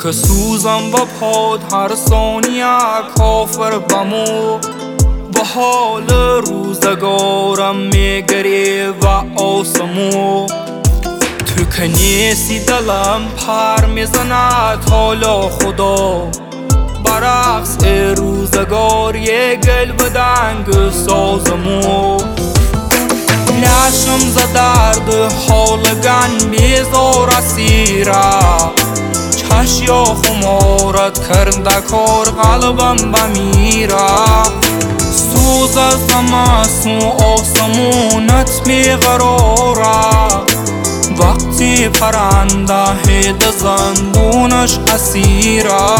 که سوزم و پاد هر ثانیه کافر بمو به حال روزگارم میگری و آسمو تو که نیستی دلم پر میزند حالا خدا برعکس روزگار یه گل و دنگ سازمو لشم ز درد حالگن بیزار اسیره چشیا خمارت کرده کار قلبم بمیره سوز از مسمو آسمونت میقراره وقتی پرنده هید زندونش اسیره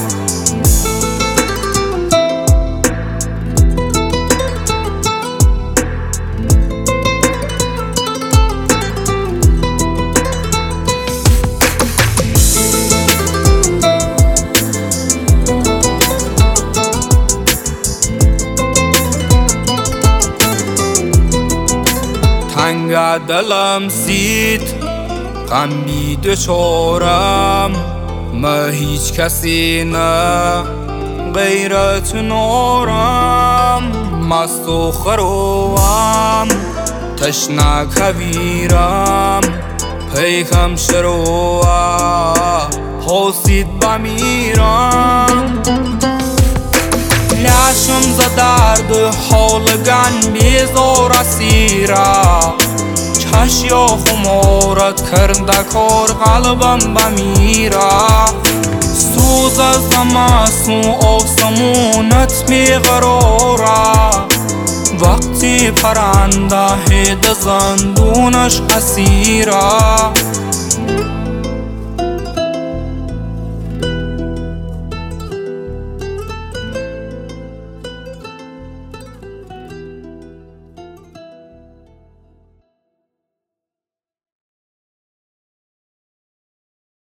تنگ دلم سید غم بی دچارم ما هیچ کسی نه غیرت نارم مست و خروم تشنه کویرم پیکم شروع حاسید بمیرم لشم ز درد حالگن بیزار اسیره چشیا خمارت کرده کار قلبم بمیره سوز از مسمو آسمونت میقراره وقتی پرنده هید زندونش اسیره